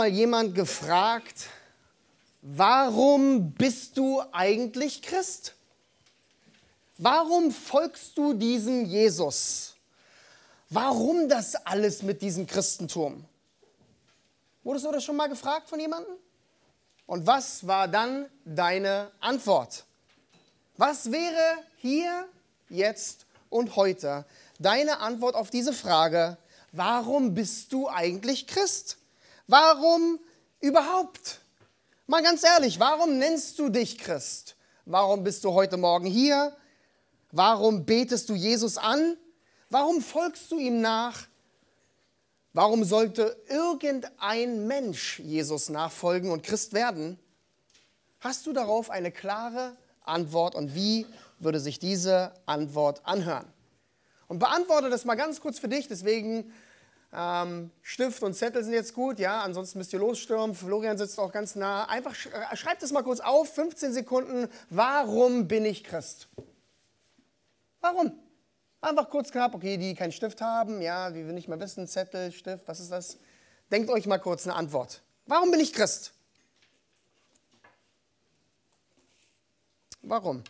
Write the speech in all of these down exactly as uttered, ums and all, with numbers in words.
Mal jemand gefragt, warum bist du eigentlich Christ? Warum folgst du diesem Jesus? Warum das alles mit diesem Christentum? Wurdest du das schon mal gefragt von jemandem? Und was war dann deine Antwort? Was wäre hier, jetzt und heute deine Antwort auf diese Frage, warum bist du eigentlich Christ? Warum überhaupt? Mal ganz ehrlich, warum nennst du dich Christ? Warum bist du heute Morgen hier? Warum betest du Jesus an? Warum folgst du ihm nach? Warum sollte irgendein Mensch Jesus nachfolgen und Christ werden? Hast du darauf eine klare Antwort und wie würde sich diese Antwort anhören? Und beantworte das mal ganz kurz für dich, deswegen ähm, Stift und Zettel sind jetzt gut, ja, ansonsten müsst ihr losstürmen, Florian sitzt auch ganz nah. Einfach sch- schreibt es mal kurz auf, fünfzehn Sekunden, warum bin ich Christ? Warum? Einfach kurz knapp, okay, die keinen Stift haben, ja, die will nicht mal wissen, Zettel, Stift, was ist das? Denkt euch mal kurz eine Antwort. Warum bin ich Christ? Warum?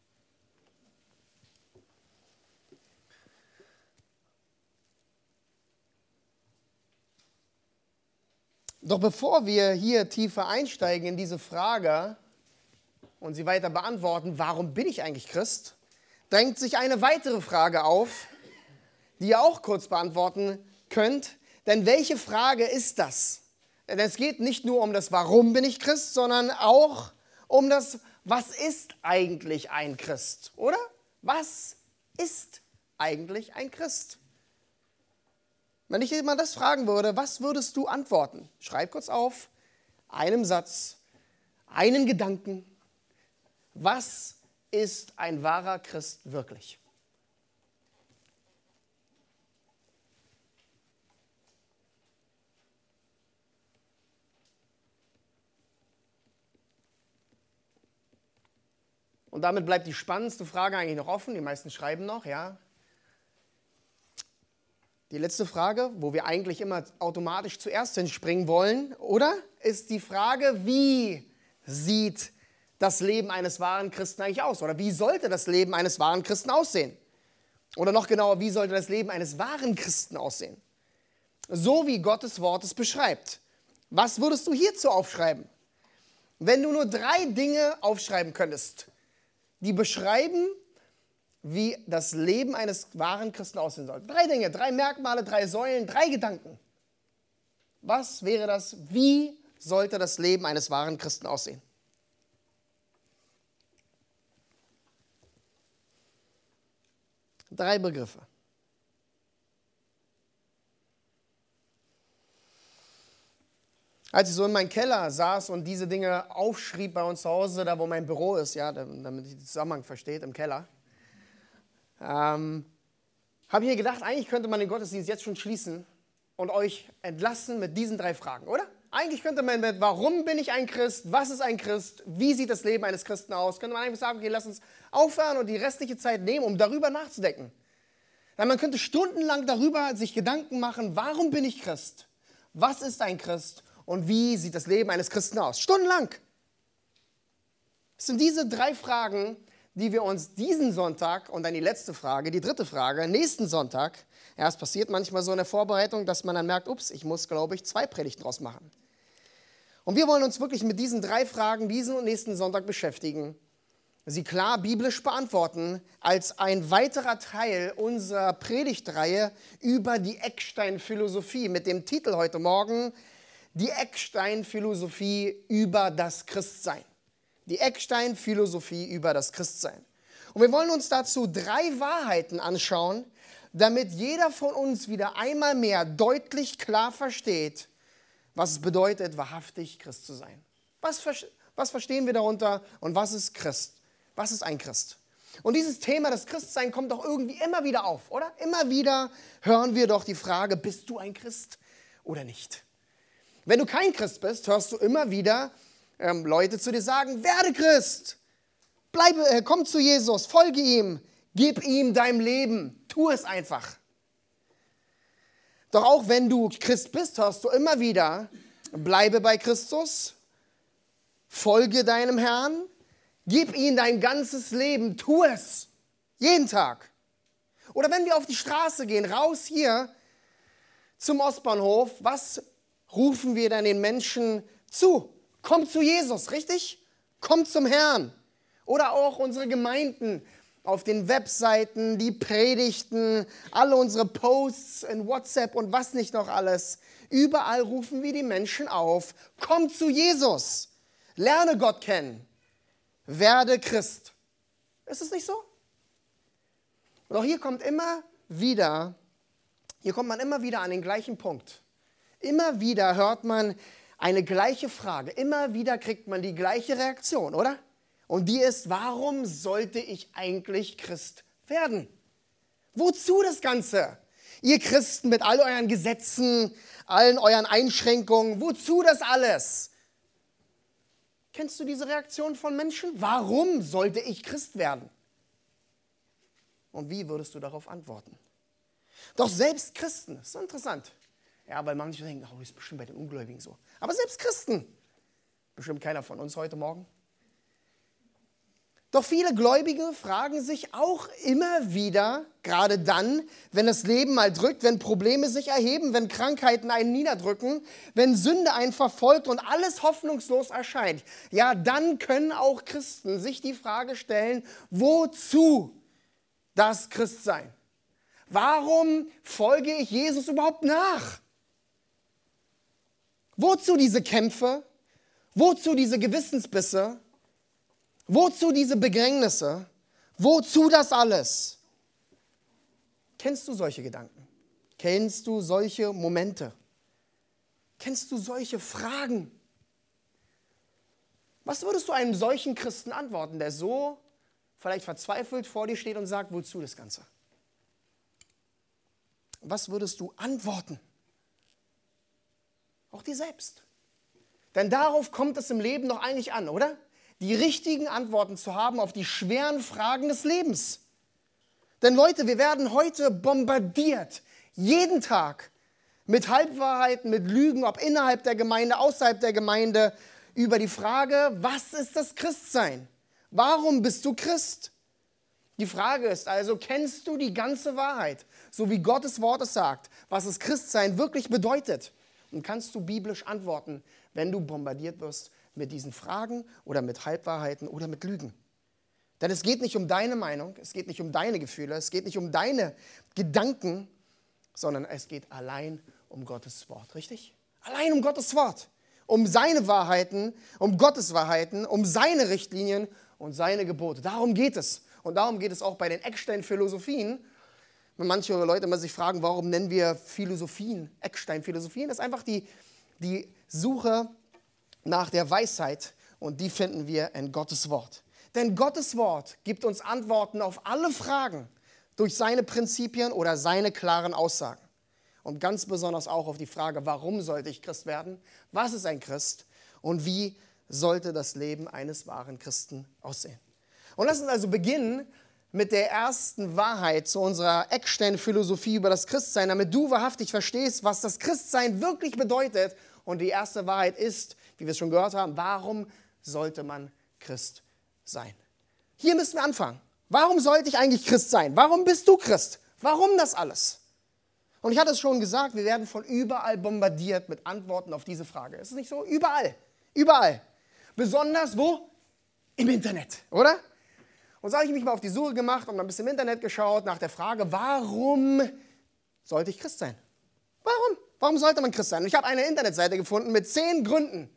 Doch bevor wir hier tiefer einsteigen in diese Frage und sie weiter beantworten, warum bin ich eigentlich Christ, drängt sich eine weitere Frage auf, die ihr auch kurz beantworten könnt. Denn welche Frage ist das? Denn es geht nicht nur um das Warum bin ich Christ, sondern auch um das Was ist eigentlich ein Christ, oder? Was ist eigentlich ein Christ? Wenn ich dir mal das fragen würde, was würdest du antworten? Schreib kurz auf, einem Satz, einen Gedanken. Was ist ein wahrer Christ wirklich? Und damit bleibt die spannendste Frage eigentlich noch offen. Die meisten schreiben noch, ja. Die letzte Frage, wo wir eigentlich immer automatisch zuerst hinspringen wollen, oder? Ist die Frage, wie sieht das Leben eines wahren Christen eigentlich aus? Oder wie sollte das Leben eines wahren Christen aussehen? Oder noch genauer, wie sollte das Leben eines wahren Christen aussehen? So wie Gottes Wort es beschreibt. Was würdest du hierzu aufschreiben? Wenn du nur drei Dinge aufschreiben könntest, die beschreiben, wie das Leben eines wahren Christen aussehen soll. Drei Dinge, drei Merkmale, drei Säulen, drei Gedanken. Was wäre das? Wie sollte das Leben eines wahren Christen aussehen? Drei Begriffe. Als ich so in meinem Keller saß und diese Dinge aufschrieb bei uns zu Hause, da wo mein Büro ist, ja, damit ihr den Zusammenhang versteht, im Keller, ähm, habe ich mir gedacht, eigentlich könnte man den Gottesdienst jetzt schon schließen und euch entlassen mit diesen drei Fragen, oder? Eigentlich könnte man mit, warum bin ich ein Christ, was ist ein Christ, wie sieht das Leben eines Christen aus, könnte man einfach sagen, okay, lass uns aufhören und die restliche Zeit nehmen, um darüber nachzudenken. Denn man könnte stundenlang darüber sich Gedanken machen, warum bin ich Christ, was ist ein Christ und wie sieht das Leben eines Christen aus. Stundenlang. Es sind diese drei Fragen, die wir uns diesen Sonntag und dann die letzte Frage, die dritte Frage, nächsten Sonntag, ja, es passiert manchmal so in der Vorbereitung, dass man dann merkt, ups, ich muss, glaube ich, zwei Predigten draus machen. Und wir wollen uns wirklich mit diesen drei Fragen diesen und nächsten Sonntag beschäftigen, sie klar biblisch beantworten, als ein weiterer Teil unserer Predigtreihe über die Eckstein-Philosophie mit dem Titel heute Morgen, die Eckstein-Philosophie über das Christsein. Die Eckstein-Philosophie über das Christsein. Und wir wollen uns dazu drei Wahrheiten anschauen, damit jeder von uns wieder einmal mehr deutlich klar versteht, was es bedeutet, wahrhaftig Christ zu sein. Was, was verstehen wir darunter und was ist Christ? Was ist ein Christ? Und dieses Thema, das Christsein, kommt doch irgendwie immer wieder auf, oder? Immer wieder hören wir doch die Frage, bist du ein Christ oder nicht? Wenn du kein Christ bist, hörst du immer wieder ähm, Leute zu dir sagen, werde Christ, bleibe, äh, komm zu Jesus, folge ihm, gib ihm dein Leben, tu es einfach. Doch auch wenn du Christ bist, hörst du immer wieder, Bleibe bei Christus, folge deinem Herrn, gib ihm dein ganzes Leben, tu es, jeden Tag. Oder wenn wir auf die Straße gehen, raus hier zum Ostbahnhof, was rufen wir dann den Menschen zu? Kommt zu Jesus, richtig? Kommt zum Herrn. Oder auch unsere Gemeinden auf den Webseiten, die Predigten, alle unsere Posts in WhatsApp und was nicht noch alles. Überall rufen wir die Menschen auf, komm zu Jesus, lerne Gott kennen, werde Christ. Ist es nicht so? Und auch hier kommt immer wieder, hier kommt man immer wieder an den gleichen Punkt. Immer wieder hört man eine gleiche Frage, immer wieder kriegt man die gleiche Reaktion, oder? Und die ist, warum sollte ich eigentlich Christ werden? Wozu das Ganze? Ihr Christen mit all euren Gesetzen, allen euren Einschränkungen, wozu das alles? Kennst du diese Reaktion von Menschen? Warum sollte ich Christ werden? Und wie würdest du darauf antworten? Doch selbst Christen, das ist so interessant. Ja, weil manche denken, oh, das ist bestimmt bei den Ungläubigen so. Aber selbst Christen, bestimmt keiner von uns heute Morgen. Doch viele Gläubige fragen sich auch immer wieder, gerade dann, wenn das Leben mal drückt, wenn Probleme sich erheben, wenn Krankheiten einen niederdrücken, wenn Sünde einen verfolgt und alles hoffnungslos erscheint. Ja, dann können auch Christen sich die Frage stellen, wozu das Christsein? Warum folge ich Jesus überhaupt nach? Wozu diese Kämpfe? Wozu diese Gewissensbisse? Wozu diese Bedrängnisse? Wozu das alles? Kennst du solche Gedanken? Kennst du solche Momente? Kennst du solche Fragen? Was würdest du einem solchen Christen antworten, der so vielleicht verzweifelt vor dir steht und sagt, wozu das Ganze? Was würdest du antworten? Auch dir selbst. Denn darauf kommt es im Leben doch eigentlich an, oder? Die richtigen Antworten zu haben auf die schweren Fragen des Lebens. Denn Leute, wir werden heute bombardiert, jeden Tag, mit Halbwahrheiten, mit Lügen, ob innerhalb der Gemeinde, außerhalb der Gemeinde, über die Frage, was ist das Christsein? Warum bist du Christ? Die Frage ist also, kennst du die ganze Wahrheit, so wie Gottes Wort es sagt, was das Christsein wirklich bedeutet? Und kannst du biblisch antworten, wenn du bombardiert wirst mit diesen Fragen oder mit Halbwahrheiten oder mit Lügen? Denn es geht nicht um deine Meinung, es geht nicht um deine Gefühle, es geht nicht um deine Gedanken, sondern es geht allein um Gottes Wort, richtig? Allein um Gottes Wort, um seine Wahrheiten, um Gottes Wahrheiten, um seine Richtlinien und seine Gebote. Darum geht es. Und darum geht es auch bei den Eckstein-Philosophien. Wenn manche Leute immer sich fragen, warum nennen wir Philosophien Eckstein-Philosophien? Das ist einfach die, die Suche nach der Weisheit und die finden wir in Gottes Wort. Denn Gottes Wort gibt uns Antworten auf alle Fragen durch seine Prinzipien oder seine klaren Aussagen. Und ganz besonders auch auf die Frage, warum sollte ich Christ werden? Was ist ein Christ? Und wie sollte das Leben eines wahren Christen aussehen? Und lass uns also beginnen mit der ersten Wahrheit zu unserer Eckstein-Philosophie über das Christsein, damit du wahrhaftig verstehst, was das Christsein wirklich bedeutet. Und die erste Wahrheit ist, wie wir es schon gehört haben, warum sollte man Christ sein? Hier müssen wir anfangen. Warum sollte ich eigentlich Christ sein? Warum bist du Christ? Warum das alles? Und ich hatte es schon gesagt, wir werden von überall bombardiert mit Antworten auf diese Frage. Ist es nicht so? Überall. Überall. Besonders wo? Im Internet, oder? Und so habe ich mich mal auf die Suche gemacht und mal ein bisschen im Internet geschaut nach der Frage, warum sollte ich Christ sein? Warum? Warum sollte man Christ sein? Und ich habe eine Internetseite gefunden mit zehn Gründen,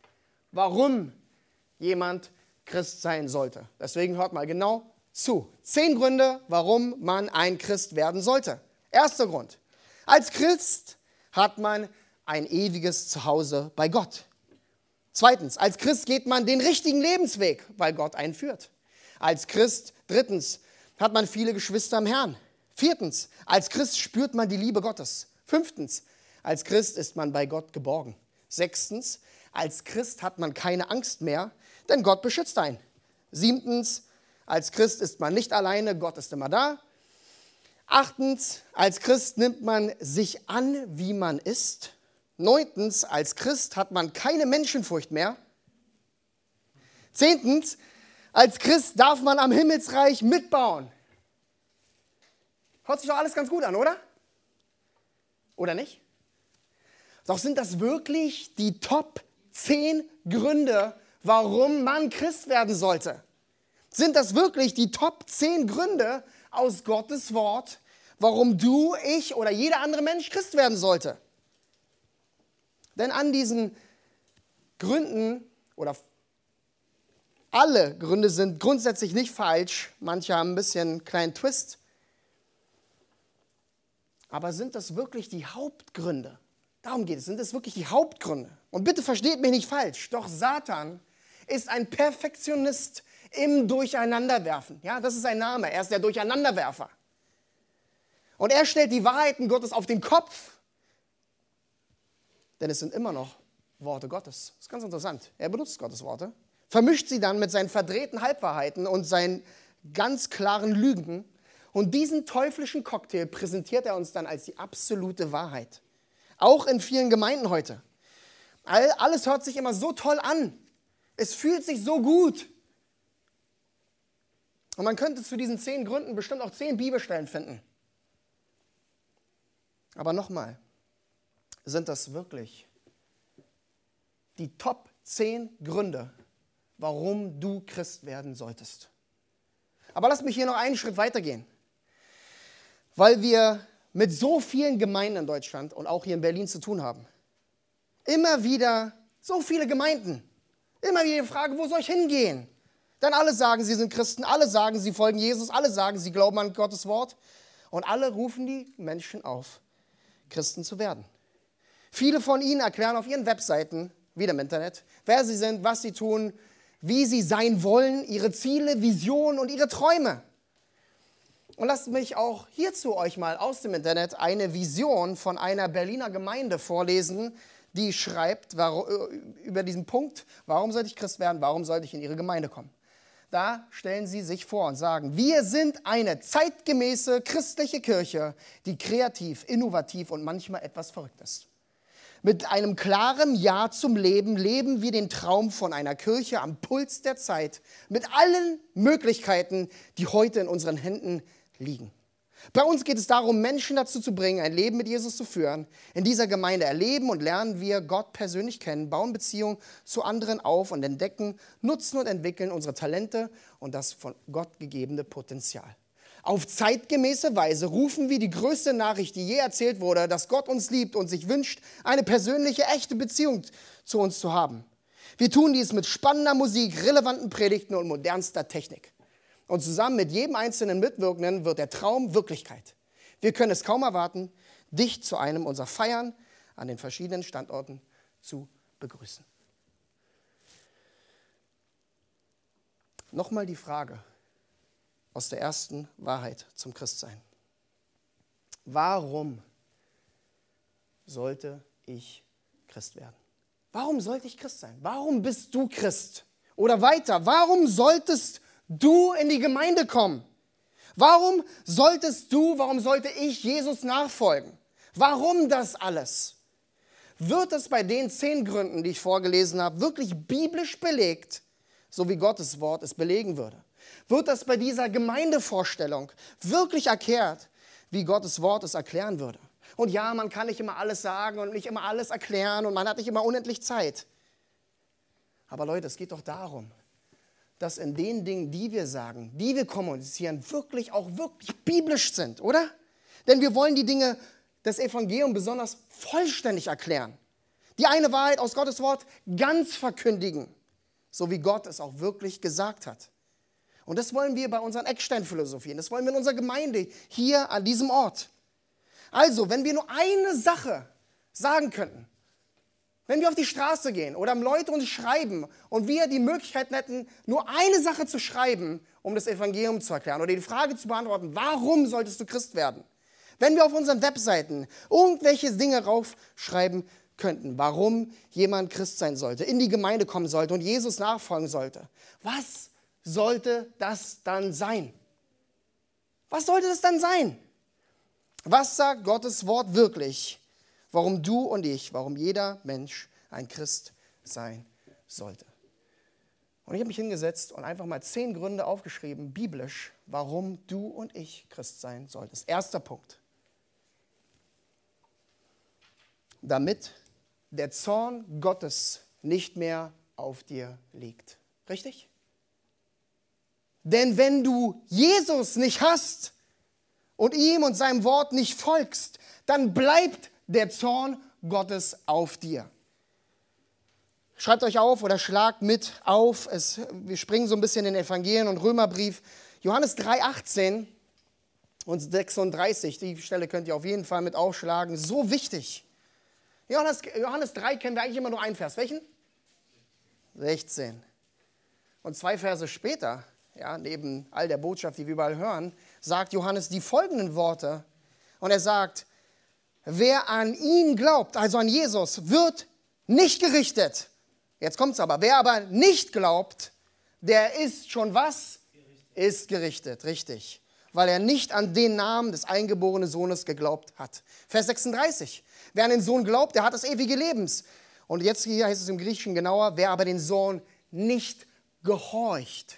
warum jemand Christ sein sollte. Deswegen hört mal genau zu. Zehn Gründe, warum man ein Christ werden sollte. Erster Grund. Als Christ hat man ein ewiges Zuhause bei Gott. Zweitens, als Christ geht man den richtigen Lebensweg, weil Gott einen führt. Als Christ, drittens, hat man viele Geschwister im Herrn. Viertens, als Christ spürt man die Liebe Gottes. Fünftens, als Christ ist man bei Gott geborgen. Sechstens, als Christ hat man keine Angst mehr, denn Gott beschützt einen. Siebtens, als Christ ist man nicht alleine, Gott ist immer da. Achtens, als Christ nimmt man sich an, wie man ist. Neuntens, als Christ hat man keine Menschenfurcht mehr. Zehntens, als Christ darf man am Himmelsreich mitbauen. Hört sich doch alles ganz gut an, oder? Oder nicht? Doch sind das wirklich die Top zehn Gründe, warum man Christ werden sollte? Sind das wirklich die Top zehn Gründe aus Gottes Wort, warum du, ich oder jeder andere Mensch Christ werden sollte? Denn an diesen Gründen, oder alle Gründe sind grundsätzlich nicht falsch, manche haben ein bisschen einen kleinen Twist, aber sind das wirklich die Hauptgründe? Darum geht es, sind das wirklich die Hauptgründe? Und bitte versteht mich nicht falsch, doch Satan ist ein Perfektionist im Durcheinanderwerfen. Ja, das ist sein Name, er ist der Durcheinanderwerfer. Und er stellt die Wahrheiten Gottes auf den Kopf, denn es sind immer noch Worte Gottes. Das ist ganz interessant. Er benutzt Gottes Worte, vermischt sie dann mit seinen verdrehten Halbwahrheiten und seinen ganz klaren Lügen. Und diesen teuflischen Cocktail präsentiert er uns dann als die absolute Wahrheit. Auch in vielen Gemeinden heute. All, alles hört sich immer so toll an. Es fühlt sich so gut. Und man könnte zu diesen zehn Gründen bestimmt auch zehn Bibelstellen finden. Aber nochmal, sind das wirklich die Top zehn Gründe, warum du Christ werden solltest? Aber lass mich hier noch einen Schritt weitergehen. Weil wir mit so vielen Gemeinden in Deutschland und auch hier in Berlin zu tun haben. Immer wieder so viele Gemeinden. Immer wieder die Frage, wo soll ich hingehen? Denn alle sagen, sie sind Christen, alle sagen, sie folgen Jesus, alle sagen, sie glauben an Gottes Wort. Und alle rufen die Menschen auf, Christen zu werden. Viele von ihnen erklären auf ihren Webseiten, wieder im Internet, wer sie sind, was sie tun, wie sie sein wollen, ihre Ziele, Visionen und ihre Träume. Und lasst mich auch hierzu euch mal aus dem Internet eine Vision von einer Berliner Gemeinde vorlesen, die schreibt warum, über diesen Punkt, warum sollte ich Christ werden, warum sollte ich in ihre Gemeinde kommen. Da stellen sie sich vor und sagen, wir sind eine zeitgemäße christliche Kirche, die kreativ, innovativ und manchmal etwas verrückt ist. Mit einem klaren Ja zum Leben leben wir den Traum von einer Kirche am Puls der Zeit, mit allen Möglichkeiten, die heute in unseren Händen liegen. Bei uns geht es darum, Menschen dazu zu bringen, ein Leben mit Jesus zu führen. In dieser Gemeinde erleben und lernen wir Gott persönlich kennen, bauen Beziehungen zu anderen auf und entdecken, nutzen und entwickeln unsere Talente und das von Gott gegebene Potenzial. Auf zeitgemäße Weise rufen wir die größte Nachricht, die je erzählt wurde, dass Gott uns liebt und sich wünscht, eine persönliche, echte Beziehung zu uns zu haben. Wir tun dies mit spannender Musik, relevanten Predigten und modernster Technik. Und zusammen mit jedem einzelnen Mitwirkenden wird der Traum Wirklichkeit. Wir können es kaum erwarten, dich zu einem unserer Feiern an den verschiedenen Standorten zu begrüßen. Nochmal die Frage aus der ersten Wahrheit zum Christsein. Warum sollte ich Christ werden? Warum sollte ich Christ sein? Warum bist du Christ? Oder weiter, warum solltest du in die Gemeinde kommen? Warum solltest du, warum sollte ich Jesus nachfolgen? Warum das alles? Wird es bei den zehn Gründen, die ich vorgelesen habe, wirklich biblisch belegt, so wie Gottes Wort es belegen würde? Wird das bei dieser Gemeindevorstellung wirklich erklärt, wie Gottes Wort es erklären würde? Und ja, man kann nicht immer alles sagen und nicht immer alles erklären und man hat nicht immer unendlich Zeit. Aber Leute, es geht doch darum, dass in den Dingen, die wir sagen, die wir kommunizieren, wirklich auch wirklich biblisch sind, oder? Denn wir wollen die Dinge des Evangeliums besonders vollständig erklären. Die eine Wahrheit aus Gottes Wort ganz verkündigen, so wie Gott es auch wirklich gesagt hat. Und das wollen wir bei unseren Eckstein-Philosophien, das wollen wir in unserer Gemeinde hier an diesem Ort. Also, wenn wir nur eine Sache sagen könnten, wenn wir auf die Straße gehen oder Leute uns schreiben und wir die Möglichkeit hätten, nur eine Sache zu schreiben, um das Evangelium zu erklären oder die Frage zu beantworten, warum solltest du Christ werden? Wenn wir auf unseren Webseiten irgendwelche Dinge raufschreiben könnten, warum jemand Christ sein sollte, in die Gemeinde kommen sollte und Jesus nachfolgen sollte, was sollte das dann sein? Was sollte das dann sein? Was sagt Gottes Wort wirklich? warum du und ich, warum jeder Mensch ein Christ sein sollte. Und ich habe mich hingesetzt und einfach mal zehn Gründe aufgeschrieben, biblisch, warum du und ich Christ sein solltest. Erster Punkt. Damit der Zorn Gottes nicht mehr auf dir liegt. Richtig? Denn wenn du Jesus nicht hast und ihm und seinem Wort nicht folgst, dann bleibt der Zorn Gottes auf dir. Schreibt euch auf oder schlagt mit auf. Es, wir springen so ein bisschen in den Evangelien und Römerbrief. Johannes drei, achtzehn und sechsunddreißig. Die Stelle könnt ihr auf jeden Fall mit aufschlagen. So wichtig. Johannes, Johannes drei kennen wir eigentlich immer nur einen Vers. Welchen? sechzehn. Und zwei Verse später, ja, neben all der Botschaft, die wir überall hören, sagt Johannes die folgenden Worte. Und er sagt, wer an ihn glaubt, also an Jesus, wird nicht gerichtet. Jetzt kommt es aber. Wer aber nicht glaubt, der ist schon was? Gerichtet. Ist gerichtet, richtig. Weil er nicht an den Namen des eingeborenen Sohnes geglaubt hat. Vers sechsunddreißig. Wer an den Sohn glaubt, der hat das ewige Lebens. Und jetzt hier heißt es im Griechischen genauer, wer aber den Sohn nicht gehorcht,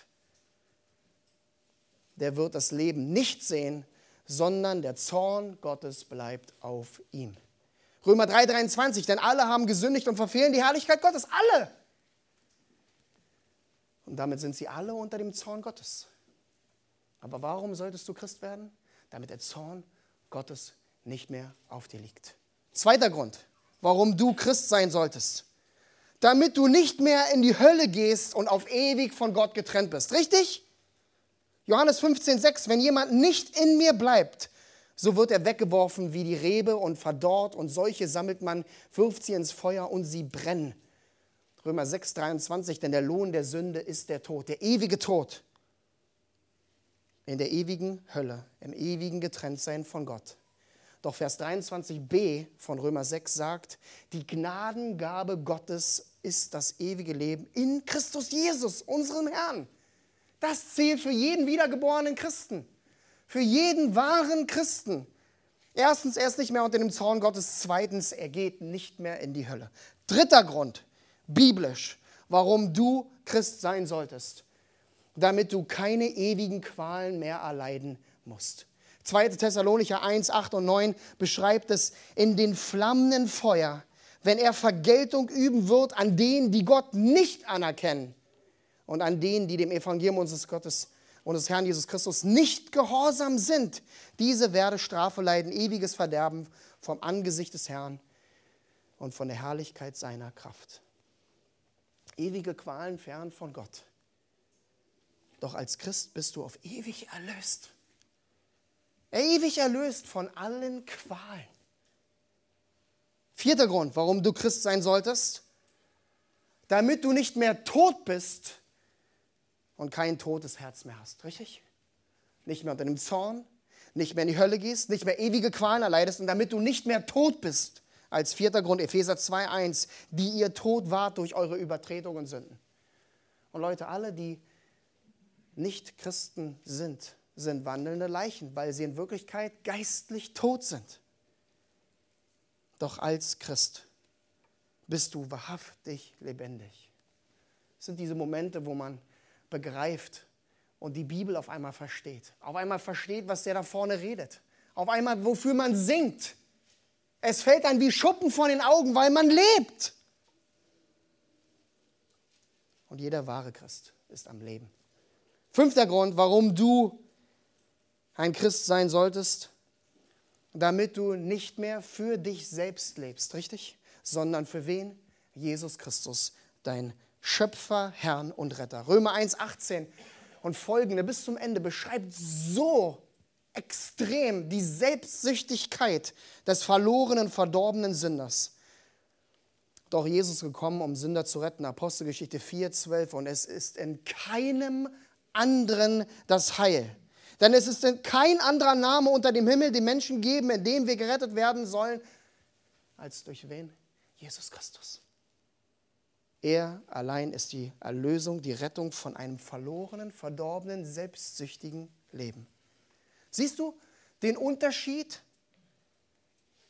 der wird das Leben nicht sehen, sondern der Zorn Gottes bleibt auf ihm. Römer drei, dreiundzwanzig, denn alle haben gesündigt und verfehlen die Herrlichkeit Gottes. Alle! Und damit sind sie alle unter dem Zorn Gottes. Aber warum solltest du Christ werden? Damit der Zorn Gottes nicht mehr auf dir liegt. Zweiter Grund, warum du Christ sein solltest. Damit du nicht mehr in die Hölle gehst und auf ewig von Gott getrennt bist. Richtig? Johannes fünfzehn, sechs, wenn jemand nicht in mir bleibt, so wird er weggeworfen wie die Rebe und verdorrt und solche sammelt man, wirft sie ins Feuer und sie brennen. Römer sechs, dreiundzwanzig, denn der Lohn der Sünde ist der Tod, der ewige Tod. In der ewigen Hölle, im ewigen Getrenntsein von Gott. Doch Vers dreiundzwanzig b von Römer sechs sagt, die Gnadengabe Gottes ist das ewige Leben in Christus Jesus, unserem Herrn. Das zählt für jeden wiedergeborenen Christen. Für jeden wahren Christen. Erstens, er ist nicht mehr unter dem Zorn Gottes. Zweitens, er geht nicht mehr in die Hölle. Dritter Grund, biblisch, warum du Christ sein solltest. Damit du keine ewigen Qualen mehr erleiden musst. zweiter Thessalonicher eins, acht und neun beschreibt es in den flammenden Feuer, wenn er Vergeltung üben wird an denen, die Gott nicht anerkennen und an denen, die dem Evangelium unseres Gottes unseres Herrn Jesus Christus nicht gehorsam sind. Diese werde Strafe leiden, ewiges Verderben vom Angesicht des Herrn und von der Herrlichkeit seiner Kraft. Ewige Qualen fern von Gott. Doch als Christ bist du auf ewig erlöst. Ewig erlöst von allen Qualen. Vierter Grund, warum du Christ sein solltest. Damit du nicht mehr tot bist und kein totes Herz mehr hast. Richtig? Nicht mehr unter dem Zorn, nicht mehr in die Hölle gehst, nicht mehr ewige Qualen erleidest und damit du nicht mehr tot bist. Als vierter Grund, Epheser zwei, eins, die ihr tot wart durch eure Übertretungen und Sünden. Und Leute, alle, die nicht Christen sind, sind wandelnde Leichen, weil sie in Wirklichkeit geistlich tot sind. Doch als Christ bist du wahrhaftig lebendig. Es sind diese Momente, wo man begreift und die Bibel auf einmal versteht. Auf einmal versteht, was der da vorne redet. Auf einmal, wofür man singt. Es fällt einem wie Schuppen von den Augen, weil man lebt. Und jeder wahre Christ ist am Leben. Fünfter Grund, warum du ein Christ sein solltest, damit du nicht mehr für dich selbst lebst, richtig? Sondern für wen? Jesus Christus, dein Schöpfer, Herrn und Retter. Römer eins, achtzehn und folgende bis zum Ende beschreibt so extrem die Selbstsüchtigkeit des verlorenen, verdorbenen Sünders. Doch Jesus ist gekommen, um Sünder zu retten. Apostelgeschichte vier, zwölf. Und es ist in keinem anderen das Heil. Denn es ist in kein anderer Name unter dem Himmel den Menschen geben, in dem wir gerettet werden sollen, als durch wen? Jesus Christus. Er allein ist die Erlösung, die Rettung von einem verlorenen, verdorbenen, selbstsüchtigen Leben. Siehst du den Unterschied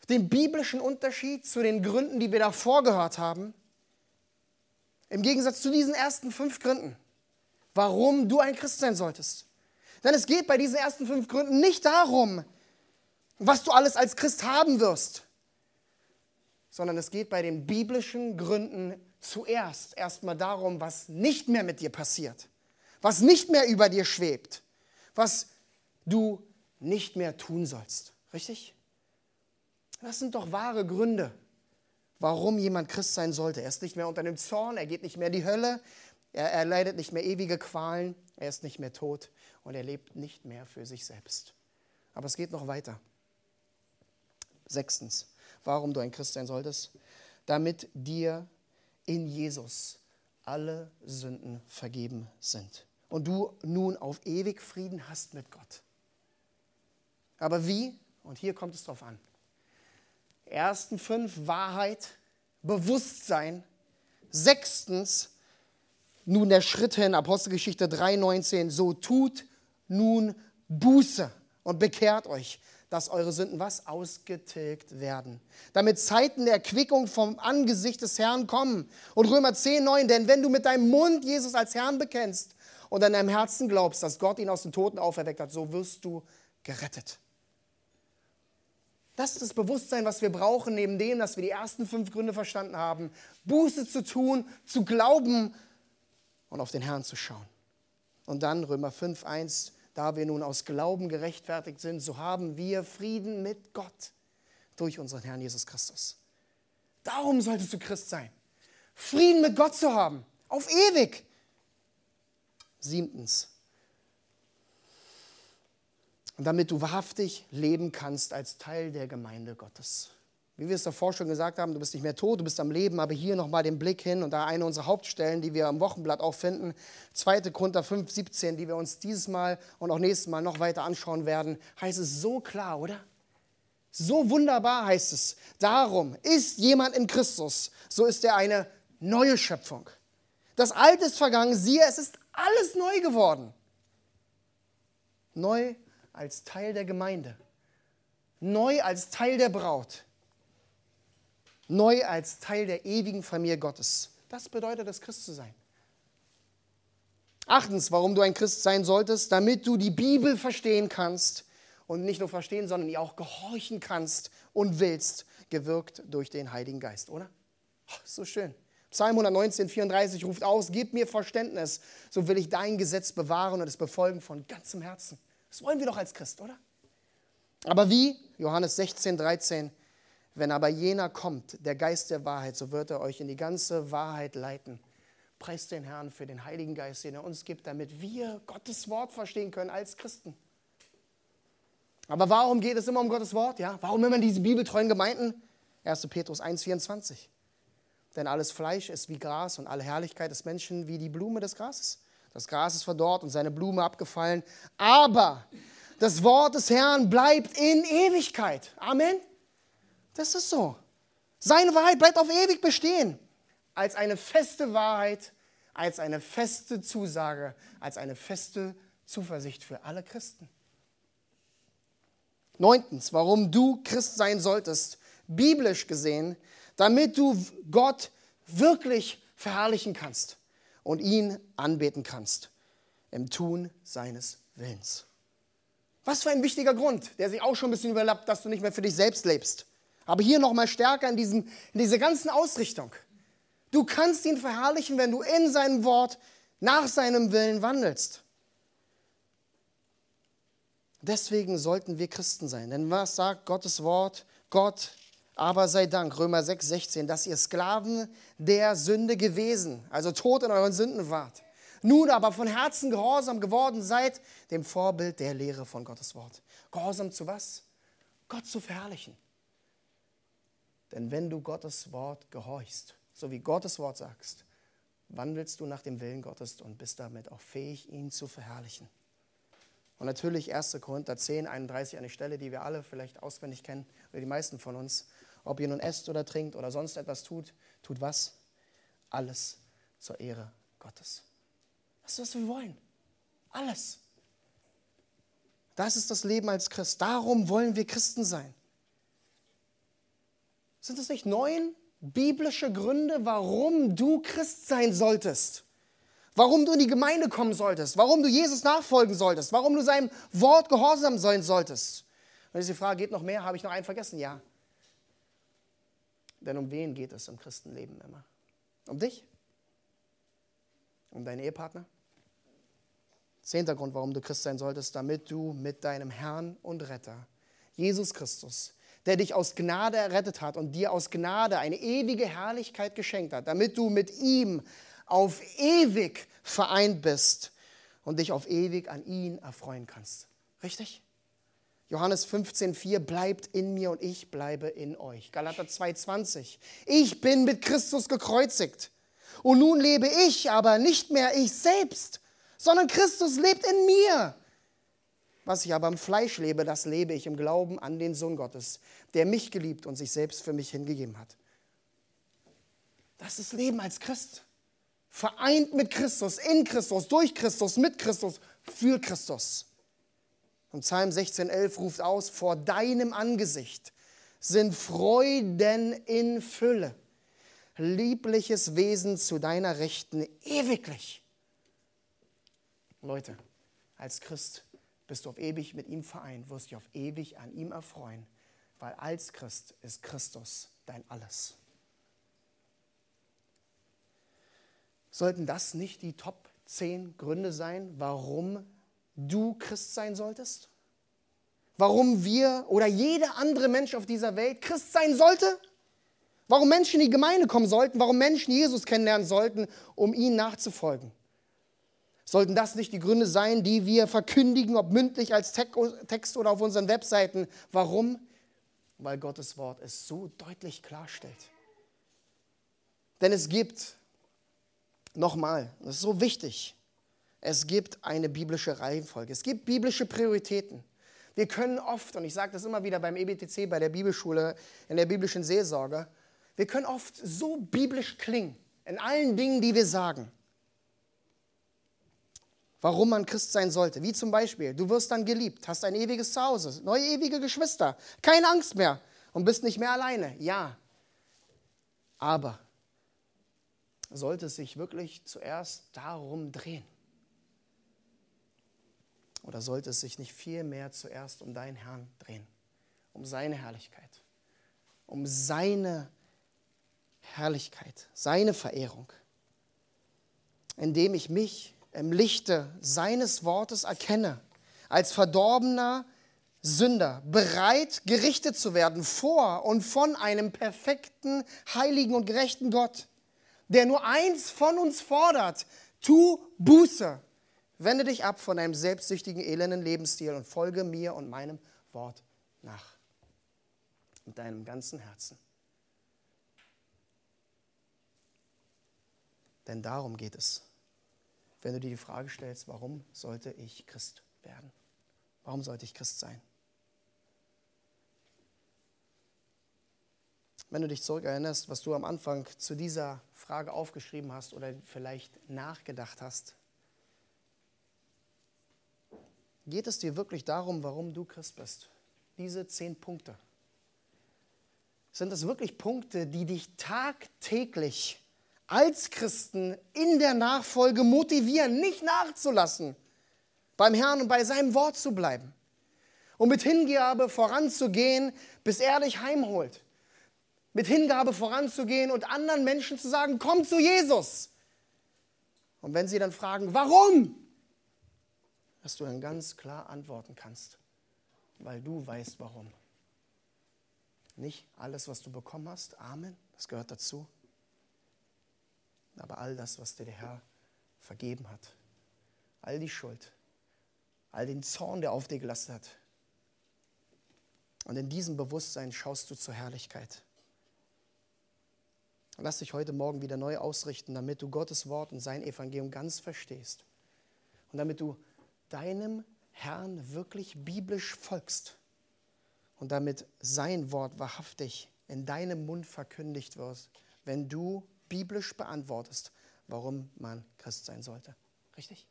den biblischen Unterschied zu den Gründen, die wir davor gehört haben. Im Gegensatz zu diesen ersten fünf Gründen, warum du ein Christ sein solltest. Denn es geht bei diesen ersten fünf Gründen nicht darum, was du alles als Christ haben wirst, sondern es geht bei den biblischen Gründen zuerst erstmal darum, was nicht mehr mit dir passiert, was nicht mehr über dir schwebt, was du nicht mehr tun sollst. Richtig? Das sind doch wahre Gründe, warum jemand Christ sein sollte. Er ist nicht mehr unter dem Zorn, er geht nicht mehr in die Hölle, er, er leidet nicht mehr ewige Qualen, er ist nicht mehr tot und er lebt nicht mehr für sich selbst. Aber es geht noch weiter. Sechstens, warum du ein Christ sein solltest, damit dir in Jesus alle Sünden vergeben sind und du nun auf ewig Frieden hast mit Gott. Aber wie? Und hier kommt es drauf an. Ersten fünf, Wahrheit, Bewusstsein. Sechstens, nun der Schritt hin, Apostelgeschichte drei neunzehn, so tut nun Buße und bekehrt euch, dass eure Sünden was? Ausgetilgt werden. Damit Zeiten der Erquickung vom Angesicht des Herrn kommen. Und Römer zehn neun, denn wenn du mit deinem Mund Jesus als Herrn bekennst und an deinem Herzen glaubst, dass Gott ihn aus den Toten auferweckt hat, so wirst du gerettet. Das ist das Bewusstsein, was wir brauchen, neben dem, dass wir die ersten fünf Gründe verstanden haben, Buße zu tun, zu glauben und auf den Herrn zu schauen. Und dann Römer fünf eins, da wir nun aus Glauben gerechtfertigt sind, so haben wir Frieden mit Gott durch unseren Herrn Jesus Christus. Darum solltest du Christ sein. Frieden mit Gott zu haben, auf ewig. Siebtens, damit du wahrhaftig leben kannst als Teil der Gemeinde Gottes. Wie wir es davor schon gesagt haben, du bist nicht mehr tot, du bist am Leben, aber hier nochmal den Blick hin und da eine unserer Hauptstellen, die wir am Wochenblatt auch finden, zweiter. Korinther fünf siebzehn, die wir uns dieses Mal und auch nächstes Mal noch weiter anschauen werden, heißt es so klar, oder? So wunderbar heißt es. Darum ist jemand in Christus, so ist er eine neue Schöpfung. Das Alte ist vergangen, siehe, es ist alles neu geworden. Neu als Teil der Gemeinde. Neu als Teil der Braut. Neu als Teil der ewigen Familie Gottes. Das bedeutet es, Christ zu sein. Achtens, warum du ein Christ sein solltest, damit du die Bibel verstehen kannst und nicht nur verstehen, sondern ihr auch gehorchen kannst und willst, gewirkt durch den Heiligen Geist, oder? Oh, so schön. Psalm hundertneunzehn, vierunddreißig ruft aus, gib mir Verständnis, so will ich dein Gesetz bewahren und es befolgen von ganzem Herzen. Das wollen wir doch als Christ, oder? Aber wie? Johannes sechzehn, dreizehn. Wenn aber jener kommt, der Geist der Wahrheit, so wird er euch in die ganze Wahrheit leiten. Preist den Herrn für den Heiligen Geist, den er uns gibt, damit wir Gottes Wort verstehen können als Christen. Aber warum geht es immer um Gottes Wort? Ja? Warum immer diese bibeltreuen Gemeinden? erster. Petrus eins, vierundzwanzig. Denn alles Fleisch ist wie Gras und alle Herrlichkeit des Menschen wie die Blume des Grases. Das Gras ist verdorrt und seine Blume abgefallen. Aber das Wort des Herrn bleibt in Ewigkeit. Amen. Das ist so. Seine Wahrheit bleibt auf ewig bestehen. Als eine feste Wahrheit, als eine feste Zusage, als eine feste Zuversicht für alle Christen. Neuntens, warum du Christ sein solltest, biblisch gesehen, damit du Gott wirklich verherrlichen kannst und ihn anbeten kannst im Tun seines Willens. Was für ein wichtiger Grund, der sich auch schon ein bisschen überlappt, dass du nicht mehr für dich selbst lebst. Aber hier nochmal stärker in, diesem, in dieser ganzen Ausrichtung. Du kannst ihn verherrlichen, wenn du in seinem Wort nach seinem Willen wandelst. Deswegen sollten wir Christen sein. Denn was sagt Gottes Wort? Gott, aber sei Dank, Römer sechs, sechzehn, dass ihr Sklaven der Sünde gewesen, also tot in euren Sünden wart. Nun aber von Herzen gehorsam geworden seid, dem Vorbild der Lehre von Gottes Wort. Gehorsam zu was? Gott zu verherrlichen. Denn wenn du Gottes Wort gehorchst, so wie Gottes Wort sagst, wandelst du nach dem Willen Gottes und bist damit auch fähig, ihn zu verherrlichen. Und natürlich erster. Korinther zehn, einunddreißig, eine Stelle, die wir alle vielleicht auswendig kennen, oder die meisten von uns. Ob ihr nun esst oder trinkt oder sonst etwas tut, tut was? Alles zur Ehre Gottes. Das ist, was wir wollen. Alles. Das ist das Leben als Christ. Darum wollen wir Christen sein. Sind es nicht neun biblische Gründe, warum du Christ sein solltest? Warum du in die Gemeinde kommen solltest? Warum du Jesus nachfolgen solltest? Warum du seinem Wort gehorsam sein solltest? Und diese Frage, geht noch mehr? Habe ich noch einen vergessen? Ja. Denn um wen geht es im Christenleben immer? Um dich? Um deinen Ehepartner? Zehnter Grund, warum du Christ sein solltest, damit du mit deinem Herrn und Retter, Jesus Christus, der dich aus Gnade errettet hat und dir aus Gnade eine ewige Herrlichkeit geschenkt hat, damit du mit ihm auf ewig vereint bist und dich auf ewig an ihn erfreuen kannst. Richtig? Johannes fünfzehn vier, bleibt in mir und ich bleibe in euch. Galater zwei zwanzig, ich bin mit Christus gekreuzigt und nun lebe ich, aber nicht mehr ich selbst, sondern Christus lebt in mir. Was ich aber im Fleisch lebe, das lebe ich im Glauben an den Sohn Gottes, der mich geliebt und sich selbst für mich hingegeben hat. Das ist Leben als Christ. Vereint mit Christus, in Christus, durch Christus, mit Christus, für Christus. Und Psalm sechzehn elf ruft aus, vor deinem Angesicht sind Freuden in Fülle, liebliches Wesen zu deiner Rechten ewiglich. Leute, als Christ bist du auf ewig mit ihm vereint, wirst dich auf ewig an ihm erfreuen, weil als Christ ist Christus dein Alles. Sollten das nicht die Top zehn Gründe sein, warum du Christ sein solltest? Warum wir oder jeder andere Mensch auf dieser Welt Christ sein sollte? Warum Menschen in die Gemeinde kommen sollten? Warum Menschen Jesus kennenlernen sollten, um ihm nachzufolgen? Sollten das nicht die Gründe sein, die wir verkündigen, ob mündlich als Text oder auf unseren Webseiten? Warum? Weil Gottes Wort es so deutlich klarstellt. Denn es gibt, nochmal, das ist so wichtig, es gibt eine biblische Reihenfolge, es gibt biblische Prioritäten. Wir können oft, und ich sage das immer wieder beim E B T C, bei der Bibelschule, in der biblischen Seelsorge, wir können oft so biblisch klingen, in allen Dingen, die wir sagen. Warum man Christ sein sollte. Wie zum Beispiel, du wirst dann geliebt, hast ein ewiges Zuhause, neue ewige Geschwister, keine Angst mehr und bist nicht mehr alleine. Ja, aber sollte es sich wirklich zuerst darum drehen? Oder sollte es sich nicht viel mehr zuerst um deinen Herrn drehen? Um seine Herrlichkeit, um seine Herrlichkeit, seine Verehrung, indem ich mich im Lichte seines Wortes erkenne, als verdorbener Sünder, bereit, gerichtet zu werden vor und von einem perfekten, heiligen und gerechten Gott, der nur eins von uns fordert: tu Buße, wende dich ab von einem selbstsüchtigen, elenden Lebensstil und folge mir und meinem Wort nach. Mit deinem ganzen Herzen. Denn darum geht es. Wenn du dir die Frage stellst, warum sollte ich Christ werden? Warum sollte ich Christ sein? Wenn du dich zurückerinnerst, was du am Anfang zu dieser Frage aufgeschrieben hast oder vielleicht nachgedacht hast, geht es dir wirklich darum, warum du Christ bist? Diese zehn Punkte. Sind das wirklich Punkte, die dich tagtäglich als Christen in der Nachfolge motivieren, nicht nachzulassen, beim Herrn und bei seinem Wort zu bleiben und mit Hingabe voranzugehen, bis er dich heimholt? Mit Hingabe voranzugehen und anderen Menschen zu sagen, komm zu Jesus. Und wenn sie dann fragen, warum? Dass du dann ganz klar antworten kannst, weil du weißt, warum. Nicht alles, was du bekommen hast, Amen, das gehört dazu. Aber all das, was dir der Herr vergeben hat, all die Schuld, all den Zorn, der auf dir gelastet hat. Und in diesem Bewusstsein schaust du zur Herrlichkeit. Und lass dich heute Morgen wieder neu ausrichten, damit du Gottes Wort und sein Evangelium ganz verstehst. Und damit du deinem Herrn wirklich biblisch folgst. Und damit sein Wort wahrhaftig in deinem Mund verkündigt wird, wenn du biblisch beantwortest, warum man Christ sein sollte. Richtig?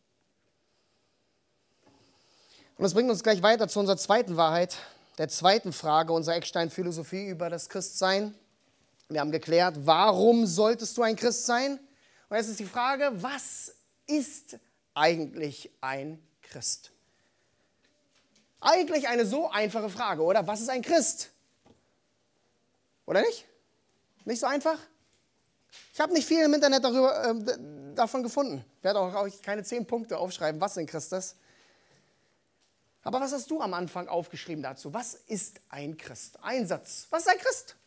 Und das bringt uns gleich weiter zu unserer zweiten Wahrheit, der zweiten Frage unserer Eckstein-Philosophie über das Christsein. Wir haben geklärt, warum solltest du ein Christ sein? Und jetzt ist die Frage, was ist eigentlich ein Christ? Eigentlich eine so einfache Frage, oder? Was ist ein Christ? Oder nicht? Nicht so einfach? Ich habe nicht viel im Internet darüber, äh, davon gefunden. Ich werde auch, auch keine zehn Punkte aufschreiben, was ein Christ ist. Aber was hast du am Anfang aufgeschrieben dazu? Was ist ein Christ? Ein Satz. Was ist ein Christ?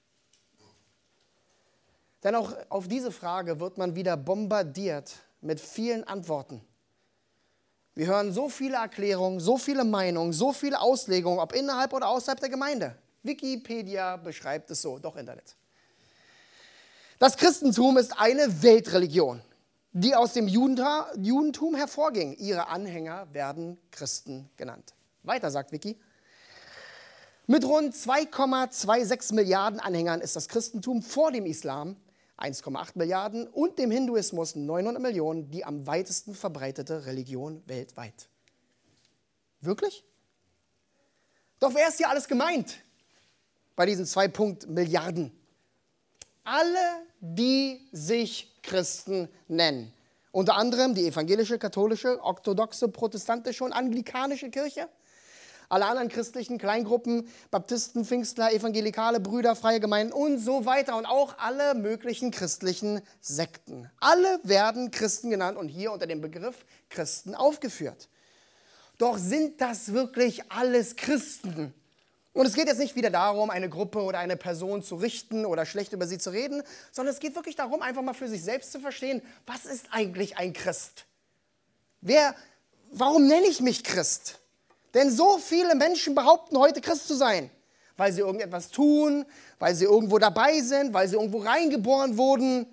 Denn auch auf diese Frage wird man wieder bombardiert mit vielen Antworten. Wir hören so viele Erklärungen, so viele Meinungen, so viele Auslegungen, ob innerhalb oder außerhalb der Gemeinde. Wikipedia beschreibt es so, doch Internet. Das Christentum ist eine Weltreligion, die aus dem Judentum hervorging. Ihre Anhänger werden Christen genannt. Weiter sagt Wiki. Mit rund zwei Komma sechsundzwanzig Milliarden Anhängern ist das Christentum vor dem Islam eins Komma acht Milliarden und dem Hinduismus neunhundert Millionen die am weitesten verbreitete Religion weltweit. Wirklich? Doch wer ist hier alles gemeint bei diesen zwei Komma Milliarden? Alle, die sich Christen nennen. Unter anderem die evangelische, katholische, orthodoxe, protestantische und anglikanische Kirche. Alle anderen christlichen Kleingruppen, Baptisten, Pfingstler, evangelikale Brüder, freie Gemeinden und so weiter. Und auch alle möglichen christlichen Sekten. Alle werden Christen genannt und hier unter dem Begriff Christen aufgeführt. Doch sind das wirklich alles Christen? Und es geht jetzt nicht wieder darum, eine Gruppe oder eine Person zu richten oder schlecht über sie zu reden, sondern es geht wirklich darum, einfach mal für sich selbst zu verstehen, was ist eigentlich ein Christ? Wer, warum nenne ich mich Christ? Denn so viele Menschen behaupten heute Christ zu sein, weil sie irgendetwas tun, weil sie irgendwo dabei sind, weil sie irgendwo reingeboren wurden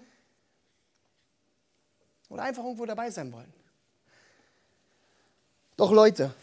oder einfach irgendwo dabei sein wollen. Doch Leute,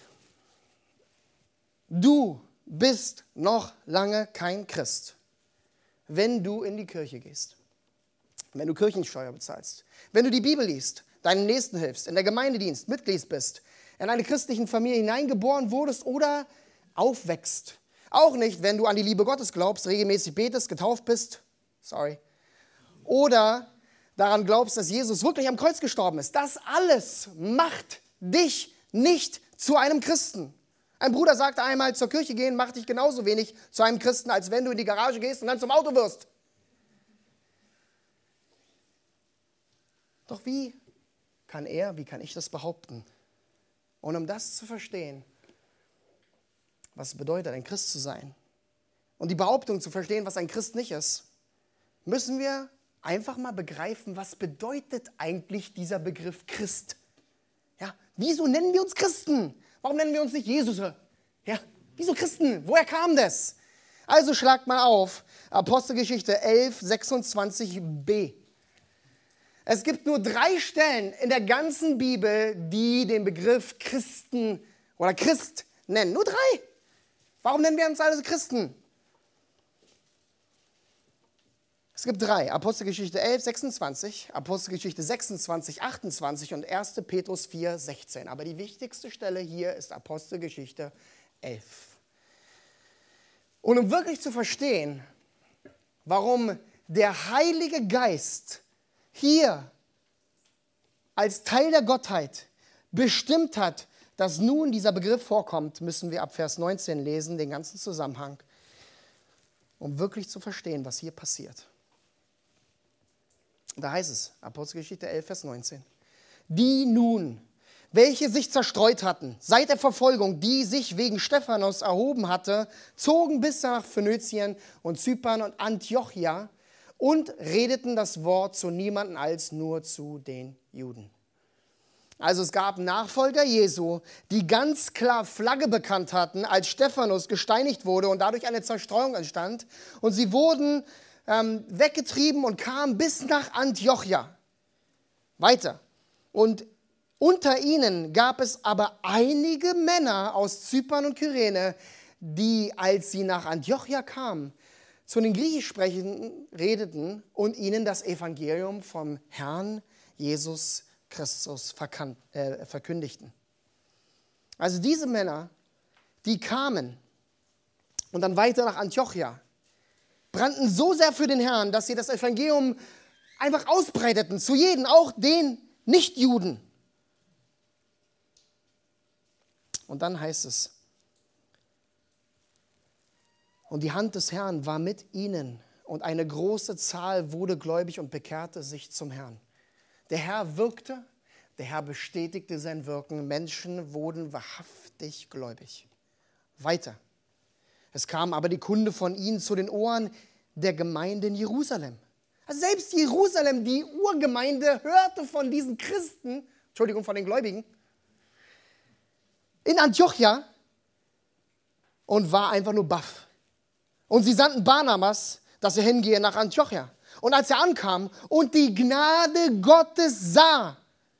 du bist noch lange kein Christ, wenn du in die Kirche gehst, wenn du Kirchensteuer bezahlst, wenn du die Bibel liest, deinen Nächsten hilfst, in der Gemeindedienst Mitglied bist, in eine christliche Familie hineingeboren wurdest oder aufwächst. Auch nicht, wenn du an die Liebe Gottes glaubst, regelmäßig betest, getauft bist, sorry, oder daran glaubst, dass Jesus wirklich am Kreuz gestorben ist. Das alles macht dich nicht zu einem Christen. Ein Bruder sagte einmal, zur Kirche gehen macht dich genauso wenig zu einem Christen, als wenn du in die Garage gehst und dann zum Auto wirst. Doch wie kann er, wie kann ich das behaupten? Und um das zu verstehen, was es bedeutet, ein Christ zu sein, und die Behauptung zu verstehen, was ein Christ nicht ist, müssen wir einfach mal begreifen, was bedeutet eigentlich dieser Begriff Christ? Ja, wieso nennen wir uns Christen? Warum nennen wir uns nicht Jesus? Ja, wieso Christen? Woher kam das? Also schlagt mal auf, Apostelgeschichte elf, sechsundzwanzig b. Es gibt nur drei Stellen in der ganzen Bibel, die den Begriff Christen oder Christ nennen. Nur drei. Warum nennen wir uns alle Christen? Es gibt drei. Apostelgeschichte elf, sechsundzwanzig, Apostelgeschichte sechsundzwanzig, achtundzwanzig und erster Petrus vier, sechzehn. Aber die wichtigste Stelle hier ist Apostelgeschichte elf. Und um wirklich zu verstehen, warum der Heilige Geist hier als Teil der Gottheit bestimmt hat, dass nun dieser Begriff vorkommt, müssen wir ab Vers neunzehn lesen, den ganzen Zusammenhang, um wirklich zu verstehen, was hier passiert. Da heißt es, Apostelgeschichte elf, Vers neunzehn, die nun, welche sich zerstreut hatten, seit der Verfolgung, die sich wegen Stephanus erhoben hatte, zogen bis nach Phönizien und Zypern und Antiochia und redeten das Wort zu niemandem als nur zu den Juden. Also es gab Nachfolger Jesu, die ganz klar Flagge bekannt hatten, als Stephanus gesteinigt wurde und dadurch eine Zerstreuung entstand. Und sie wurden ähm, weggetrieben und kamen bis nach Antiochia. Weiter. Und unter ihnen gab es aber einige Männer aus Zypern und Kyrene, die, als sie nach Antiochia kamen, zu den Griechischsprechenden redeten und ihnen das Evangelium vom Herrn Jesus Christus verkan- äh, verkündigten. Also diese Männer, die kamen und dann weiter nach Antiochia, brannten so sehr für den Herrn, dass sie das Evangelium einfach ausbreiteten, zu jedem, auch den Nichtjuden. Und dann heißt es, und die Hand des Herrn war mit ihnen, und eine große Zahl wurde gläubig und bekehrte sich zum Herrn. Der Herr wirkte, der Herr bestätigte sein Wirken, Menschen wurden wahrhaftig gläubig. Weiter. Es kam aber die Kunde von ihnen zu den Ohren der Gemeinde in Jerusalem. Also selbst Jerusalem, die Urgemeinde, hörte von diesen Christen, Entschuldigung, von den Gläubigen, in Antiochia und war einfach nur baff. Und sie sandten Barnabas, dass er hingehe nach Antiochia. Und als er ankam und die Gnade Gottes sah,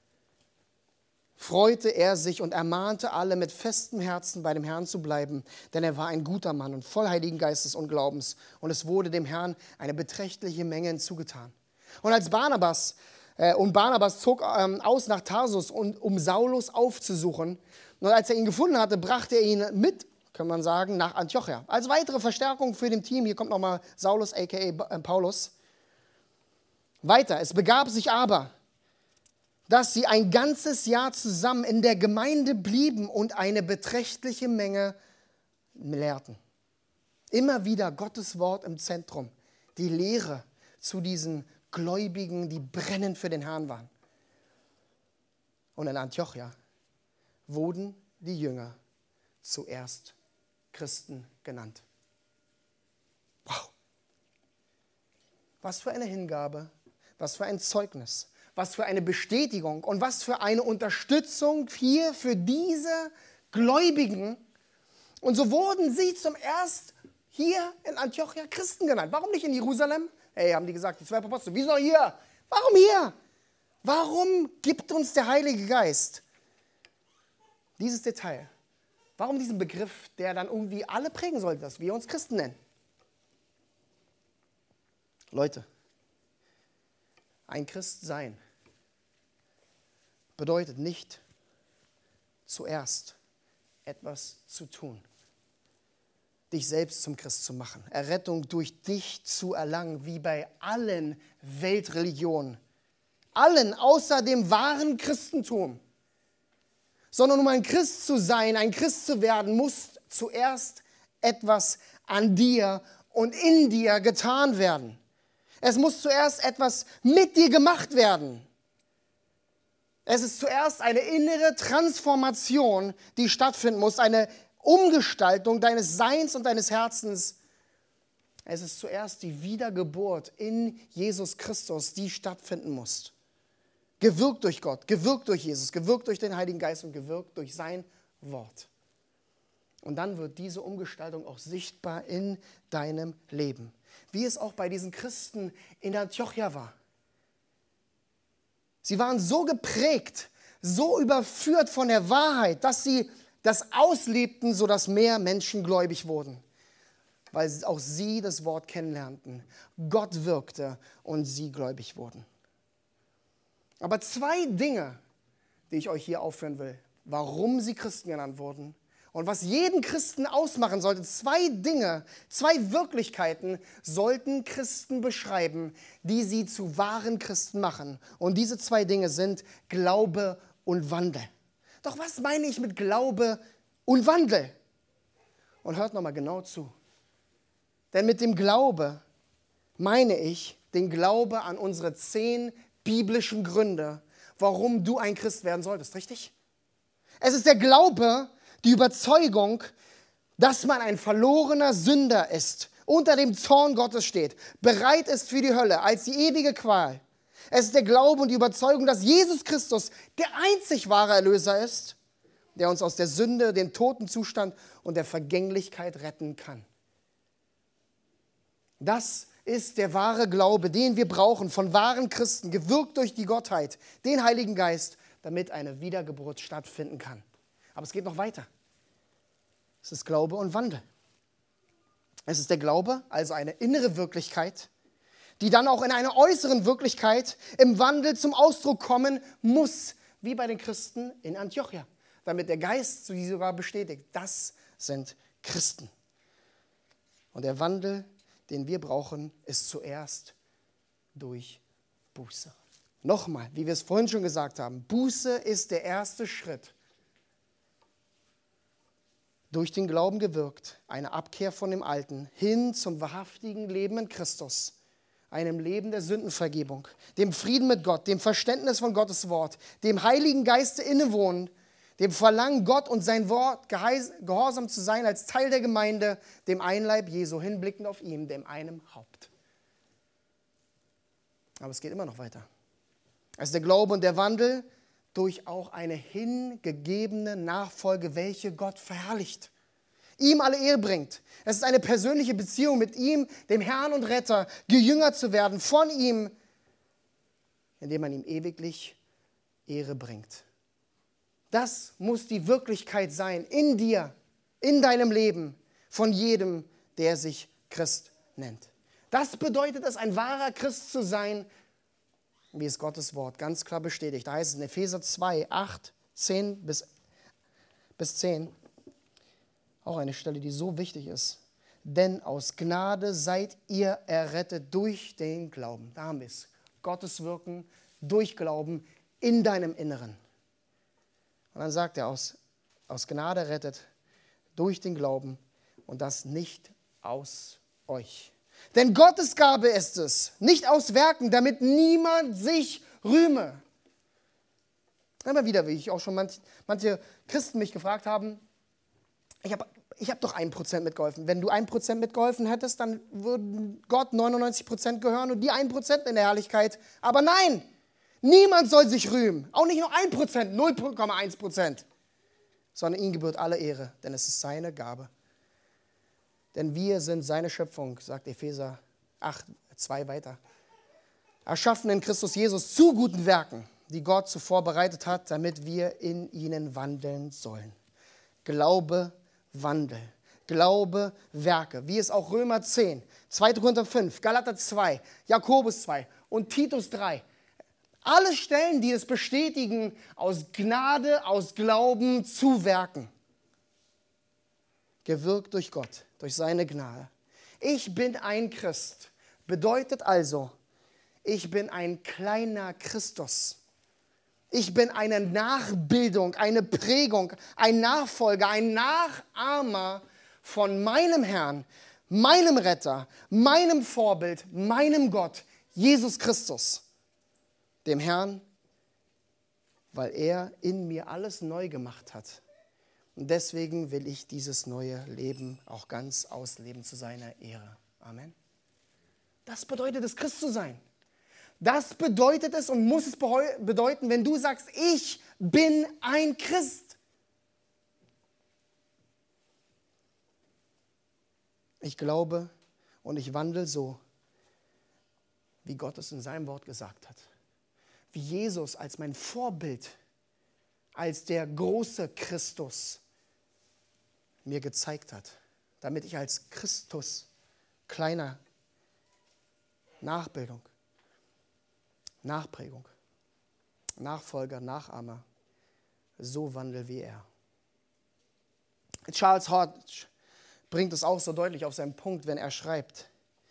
freute er sich und ermahnte alle mit festem Herzen bei dem Herrn zu bleiben, denn er war ein guter Mann und voll Heiligen Geistes und Glaubens. Und es wurde dem Herrn eine beträchtliche Menge hinzugetan. Und als Barnabas, äh, und Barnabas zog ähm, aus nach Tarsus, und, um Saulus aufzusuchen. Und als er ihn gefunden hatte, brachte er ihn mit, kann man sagen, nach Antiochia. Als weitere Verstärkung für dem Team, hier kommt nochmal Saulus, a k a. Paulus. Weiter, es begab sich aber, dass sie ein ganzes Jahr zusammen in der Gemeinde blieben und eine beträchtliche Menge lehrten. Immer wieder Gottes Wort im Zentrum, die Lehre zu diesen Gläubigen, die brennend für den Herrn waren. Und in Antiochia wurden die Jünger zuerst Christen genannt. Wow! Was für eine Hingabe, was für ein Zeugnis. Was für eine Bestätigung und was für eine Unterstützung hier für diese Gläubigen. Und so wurden sie zum erst hier in Antiochia Christen genannt. Warum nicht in Jerusalem? Hey, haben die gesagt, die zwölf Apostel, wieso hier? Warum hier? Warum gibt uns der Heilige Geist dieses Detail? Warum diesen Begriff, der dann irgendwie alle prägen sollte, dass wir uns Christen nennen? Leute, ein Christ sein bedeutet nicht zuerst etwas zu tun, dich selbst zum Christ zu machen, Errettung durch dich zu erlangen, wie bei allen Weltreligionen, allen außer dem wahren Christentum. Sondern um ein Christ zu sein, ein Christ zu werden, muss zuerst etwas an dir und in dir getan werden. Es muss zuerst etwas mit dir gemacht werden. Es ist zuerst eine innere Transformation, die stattfinden muss, eine Umgestaltung deines Seins und deines Herzens. Es ist zuerst die Wiedergeburt in Jesus Christus, die stattfinden muss. Gewirkt durch Gott, gewirkt durch Jesus, gewirkt durch den Heiligen Geist und gewirkt durch sein Wort. Und dann wird diese Umgestaltung auch sichtbar in deinem Leben. Wie es auch bei diesen Christen in Antiochia war. Sie waren so geprägt, so überführt von der Wahrheit, dass sie das auslebten, sodass mehr Menschen gläubig wurden. Weil auch sie das Wort kennenlernten. Gott wirkte und sie gläubig wurden. Aber zwei Dinge, die ich euch hier aufführen will, warum sie Christen genannt wurden und was jeden Christen ausmachen sollte, zwei Dinge, zwei Wirklichkeiten sollten Christen beschreiben, die sie zu wahren Christen machen. Und diese zwei Dinge sind Glaube und Wandel. Doch was meine ich mit Glaube und Wandel? Und hört nochmal genau zu. Denn mit dem Glaube meine ich den Glaube an unsere zehn biblischen Gründe, warum du ein Christ werden solltest, richtig? Es ist der Glaube, die Überzeugung, dass man ein verlorener Sünder ist, unter dem Zorn Gottes steht, bereit ist für die Hölle als die ewige Qual. Es ist der Glaube und die Überzeugung, dass Jesus Christus der einzig wahre Erlöser ist, der uns aus der Sünde, dem Totenzustand und der Vergänglichkeit retten kann. Das ist der wahre Glaube, den wir brauchen von wahren Christen, gewirkt durch die Gottheit, den Heiligen Geist, damit eine Wiedergeburt stattfinden kann. Aber es geht noch weiter. Es ist Glaube und Wandel. Es ist der Glaube, also eine innere Wirklichkeit, die dann auch in einer äußeren Wirklichkeit im Wandel zum Ausdruck kommen muss, wie bei den Christen in Antiochia, damit der Geist sie sogar bestätigt. Das sind Christen. Und der Wandel, den wir brauchen, ist zuerst durch Buße. Nochmal, wie wir es vorhin schon gesagt haben, Buße ist der erste Schritt. Durch den Glauben gewirkt, eine Abkehr von dem Alten hin zum wahrhaftigen Leben in Christus, einem Leben der Sündenvergebung, dem Frieden mit Gott, dem Verständnis von Gottes Wort, dem Heiligen Geiste innewohnen, dem Verlangen, Gott und sein Wort gehorsam zu sein als Teil der Gemeinde, dem Einleib Jesu, hinblickend auf ihn, dem einem Haupt. Aber es geht immer noch weiter. Also der Glaube und der Wandel durch auch eine hingegebene Nachfolge, welche Gott verherrlicht, ihm alle Ehre bringt. Es ist eine persönliche Beziehung mit ihm, dem Herrn und Retter, gejüngert zu werden von ihm, indem man ihm ewiglich Ehre bringt. Das muss die Wirklichkeit sein in dir, in deinem Leben, von jedem, der sich Christ nennt. Das bedeutet es, ein wahrer Christ zu sein, wie es Gottes Wort ganz klar bestätigt. Da heißt es in Epheser zwei, acht, zehn bis zehn, auch eine Stelle, die so wichtig ist. Denn aus Gnade seid ihr errettet durch den Glauben. Da haben wir es. Gottes Wirken durch Glauben in deinem Inneren. Und dann sagt er, aus, aus Gnade rettet durch den Glauben und das nicht aus euch. Denn Gottes Gabe ist es, nicht aus Werken, damit niemand sich rühme. Immer wieder, wie ich auch schon manch, manche Christen mich gefragt haben, ich habe ich hab doch ein Prozent mitgeholfen. Wenn du ein Prozent mitgeholfen hättest, dann würden Gott neunundneunzig Prozent gehören und die ein Prozent in der Herrlichkeit. Aber nein, niemand soll sich rühmen. Auch nicht nur ein Prozent, null Komma eins Prozent. Sondern ihm gebührt alle Ehre, denn es ist seine Gabe. Denn wir sind seine Schöpfung, sagt Epheser acht, zwei weiter. Erschaffen in Christus Jesus zu guten Werken, die Gott zuvor bereitet hat, damit wir in ihnen wandeln sollen. Glaube, Wandel. Glaube, Werke. Wie es auch Römer zehn, zweiter Korinther fünf, Galater zwei, Jakobus zwei und Titus drei. Alle Stellen, die es bestätigen, aus Gnade, aus Glauben zu Werken. Gewirkt durch Gott, durch seine Gnade. Ich bin ein Christ. Bedeutet also, ich bin ein kleiner Christus. Ich bin eine Nachbildung, eine Prägung, ein Nachfolger, ein Nachahmer von meinem Herrn, meinem Retter, meinem Vorbild, meinem Gott, Jesus Christus, dem Herrn, weil er in mir alles neu gemacht hat. Und deswegen will ich dieses neue Leben auch ganz ausleben zu seiner Ehre. Amen. Das bedeutet es, Christ zu sein. Das bedeutet es und muss es bedeuten, wenn du sagst, ich bin ein Christ. Ich glaube und ich wandle so, wie Gott es in seinem Wort gesagt hat. Wie Jesus als mein Vorbild, als der große Christus mir gezeigt hat, damit ich als Christus, kleiner Nachbildung, Nachprägung, Nachfolger, Nachahmer, so wandle wie er. Charles Hodge bringt es auch so deutlich auf seinen Punkt, wenn er schreibt,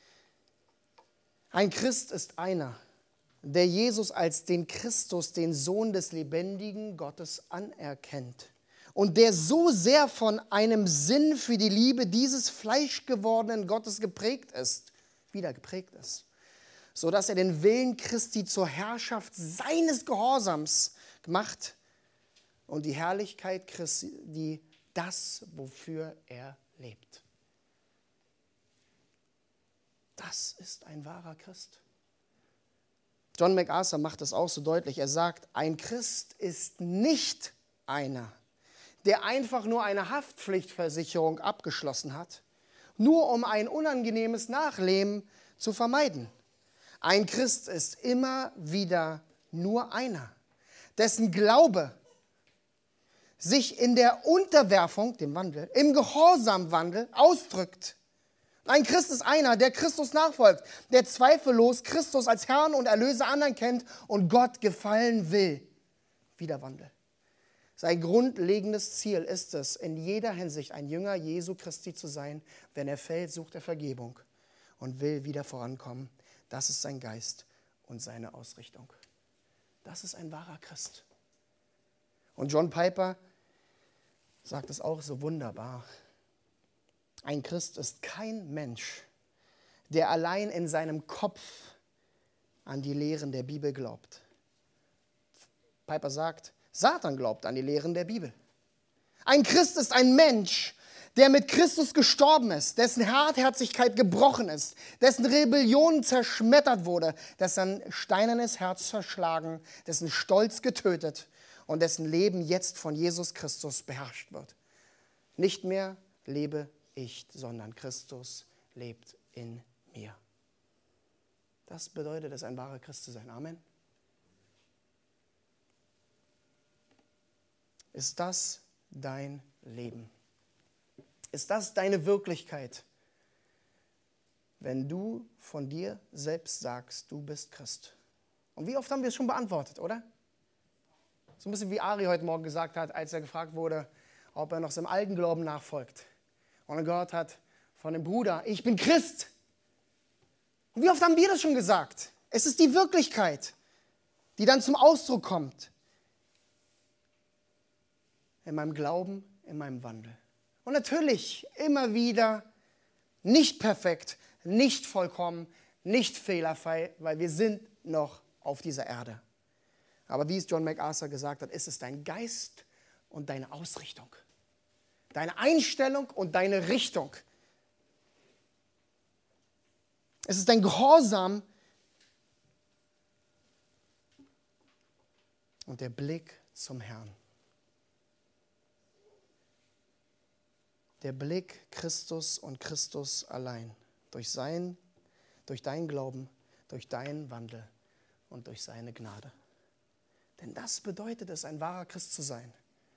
ein Christ ist einer, der Jesus als den Christus, den Sohn des lebendigen Gottes anerkennt und der so sehr von einem Sinn für die Liebe dieses fleischgewordenen Gottes geprägt ist, wieder geprägt ist, sodass er den Willen Christi zur Herrschaft seines Gehorsams gemacht und die Herrlichkeit Christi, die das, wofür er lebt. Das ist ein wahrer Christ. John MacArthur macht das auch so deutlich. Er sagt, ein Christ ist nicht einer, der einfach nur eine Haftpflichtversicherung abgeschlossen hat, nur um ein unangenehmes Nachleben zu vermeiden. Ein Christ ist immer wieder nur einer, dessen Glaube sich in der Unterwerfung, dem Wandel, im Gehorsamwandel ausdrückt. Ein Christ ist einer, der Christus nachfolgt, der zweifellos Christus als Herrn und Erlöser anerkennt und Gott gefallen will. Wieder Wandel. Sein grundlegendes Ziel ist es, in jeder Hinsicht ein Jünger Jesu Christi zu sein. Wenn er fällt, sucht er Vergebung. und will wieder vorankommen. Das ist sein Geist und seine Ausrichtung. Das ist ein wahrer Christ. Und John Piper sagt es auch so wunderbar. Ein Christ ist kein Mensch, der allein in seinem Kopf an die Lehren der Bibel glaubt. Piper sagt, Satan glaubt an die Lehren der Bibel. Ein Christ ist ein Mensch, der mit Christus gestorben ist, dessen Hartherzigkeit gebrochen ist, dessen Rebellion zerschmettert wurde, dessen steinernes Herz zerschlagen, dessen Stolz getötet und dessen Leben jetzt von Jesus Christus beherrscht wird. Nicht mehr lebe ich, sondern Christus lebt in mir. Das bedeutet es, ein wahrer Christ zu sein. Amen. Ist das dein Leben? Ist das deine Wirklichkeit, wenn du von dir selbst sagst, du bist Christ? Und wie oft haben wir es schon beantwortet, oder? So ein bisschen wie Ari heute Morgen gesagt hat, als er gefragt wurde, ob er noch seinem alten Glauben nachfolgt. Und er gehört hat von dem Bruder, ich bin Christ. Und wie oft haben wir das schon gesagt? Es ist die Wirklichkeit, die dann zum Ausdruck kommt. In meinem Glauben, in meinem Wandel. Und natürlich immer wieder nicht perfekt, nicht vollkommen, nicht fehlerfrei, weil wir sind noch auf dieser Erde. Aber wie es John MacArthur gesagt hat, ist es dein Geist und deine Ausrichtung. Deine Einstellung und deine Richtung. Es ist dein Gehorsam und der Blick zum Herrn. Der Blick Christus und Christus allein. Durch sein, durch deinen Glauben, durch deinen Wandel und durch seine Gnade. Denn das bedeutet es, ein wahrer Christ zu sein.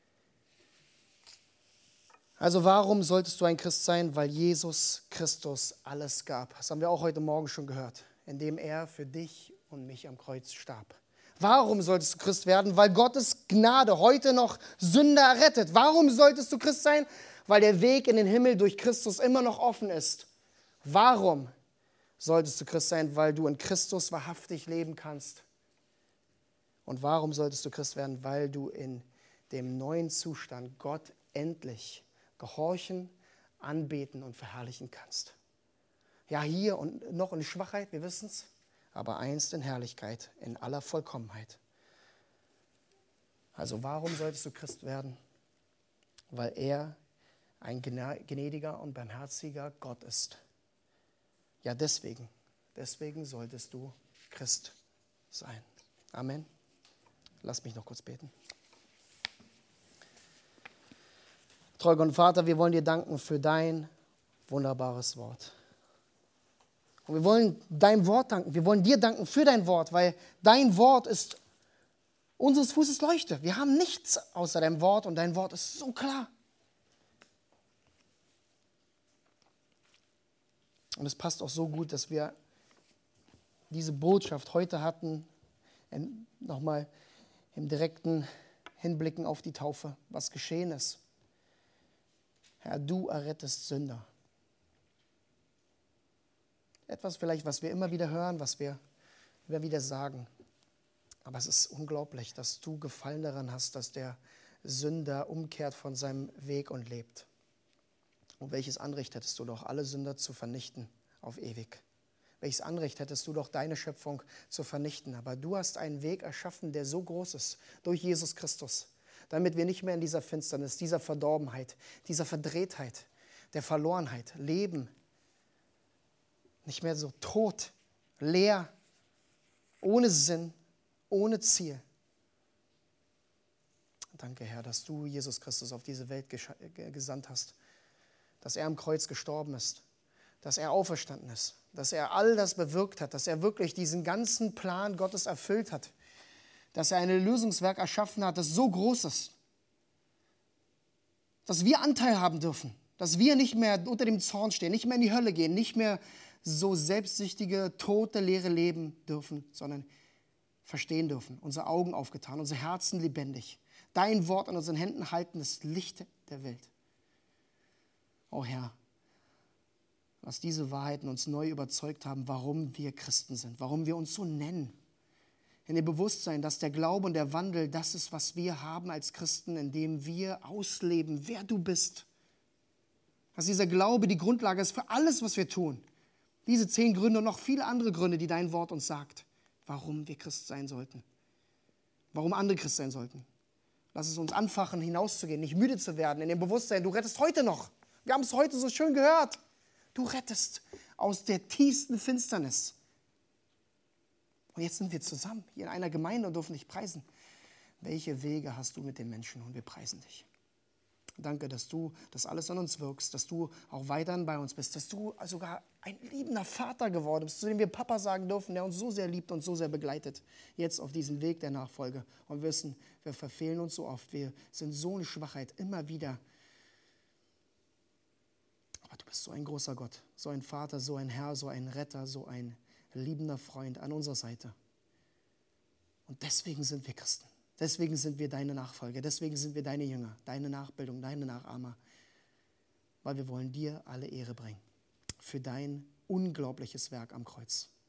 Also warum solltest du ein Christ sein? Weil Jesus Christus alles gab. Das haben wir auch heute Morgen schon gehört, indem er für dich und mich am Kreuz starb. Warum solltest du Christ werden? Weil Gottes Gnade heute noch Sünder rettet. Warum solltest du Christ sein? Weil der Weg in den Himmel durch Christus immer noch offen ist. Warum solltest du Christ sein? Weil du in Christus wahrhaftig leben kannst. Und warum solltest du Christ werden? Weil du in dem neuen Zustand Gott endlich gehorchen, anbeten und verherrlichen kannst. Ja, hier und noch in Schwachheit, wir wissen es, aber einst in Herrlichkeit, in aller Vollkommenheit. Also warum solltest du Christ werden? Weil er ein gnädiger und barmherziger Gott ist. Ja, deswegen, deswegen solltest du Christ sein. Amen. Lass mich noch kurz beten. Treuer Gott und Vater, wir wollen dir danken für dein wunderbares Wort. Und wir wollen dein Wort danken. Wir wollen dir danken für dein Wort, weil dein Wort ist unseres Fußes Leuchte. Wir haben nichts außer deinem Wort und dein Wort ist so klar. Und es passt auch so gut, dass wir diese Botschaft heute hatten, nochmal im direkten Hinblicken auf die Taufe, was geschehen ist. Herr, du errettest Sünder. Etwas vielleicht, was wir immer wieder hören, was wir immer wieder sagen. Aber es ist unglaublich, dass du Gefallen daran hast, dass der Sünder umkehrt von seinem Weg und lebt. Und welches Anrecht hättest du doch, alle Sünder zu vernichten auf ewig? Welches Anrecht hättest du doch, deine Schöpfung zu vernichten? Aber du hast einen Weg erschaffen, der so groß ist, durch Jesus Christus, damit wir nicht mehr in dieser Finsternis, dieser Verdorbenheit, dieser Verdrehtheit, der Verlorenheit leben. Nicht mehr so tot, leer, ohne Sinn, ohne Ziel. Danke, Herr, dass du Jesus Christus auf diese Welt gesandt hast, dass er am Kreuz gestorben ist, dass er auferstanden ist, dass er all das bewirkt hat, dass er wirklich diesen ganzen Plan Gottes erfüllt hat, dass er ein Lösungswerk erschaffen hat, das so groß ist, dass wir Anteil haben dürfen, dass wir nicht mehr unter dem Zorn stehen, nicht mehr in die Hölle gehen, nicht mehr so selbstsüchtige, tote, leere leben dürfen, sondern verstehen dürfen, unsere Augen aufgetan, unsere Herzen lebendig, dein Wort in unseren Händen halten, das Licht der Welt. Oh Herr, Lass diese Wahrheiten uns neu überzeugt haben, warum wir Christen sind, warum wir uns so nennen. In dem Bewusstsein, dass der Glaube und der Wandel das ist, was wir haben als Christen, indem wir ausleben, wer du bist. Dass dieser Glaube die Grundlage ist für alles, was wir tun. Diese zehn Gründe und noch viele andere Gründe, die dein Wort uns sagt, warum wir Christ sein sollten. Warum andere Christ sein sollten. Lass es uns anfachen, hinauszugehen, nicht müde zu werden, in dem Bewusstsein, du rettest heute noch. Wir haben es heute so schön gehört. Du rettest aus der tiefsten Finsternis. Und jetzt sind wir zusammen hier in einer Gemeinde und dürfen dich preisen. Welche Wege hast du mit den Menschen? Und wir preisen dich. Danke, dass du das alles an uns wirkst, dass du auch weiterhin bei uns bist, dass du sogar ein liebender Vater geworden bist, zu dem wir Papa sagen dürfen, der uns so sehr liebt und so sehr begleitet, jetzt auf diesem Weg der Nachfolge. Und wir wissen, wir verfehlen uns so oft, wir sind so in Schwachheit, immer wieder. Aber du bist so ein großer Gott, so ein Vater, so ein Herr, so ein Retter, so ein liebender Freund an unserer Seite. Und deswegen sind wir Christen. Deswegen sind wir deine Nachfolger. Deswegen sind wir deine Jünger, deine Nachbildung, deine Nachahmer. Weil wir wollen dir alle Ehre bringen. Für dein unglaubliches Werk am Kreuz.